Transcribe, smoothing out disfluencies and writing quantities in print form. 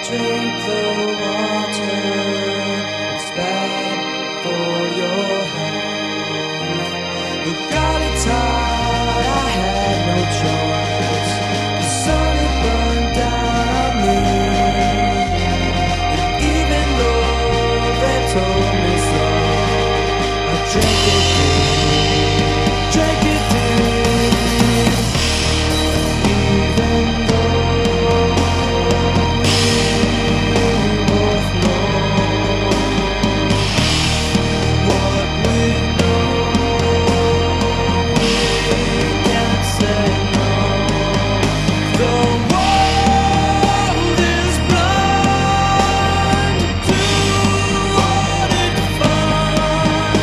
Drink the water, it's bad for your health. But God, it's hard, I had no choice. The sun had burned down on me. And even though they told me so, I drank it.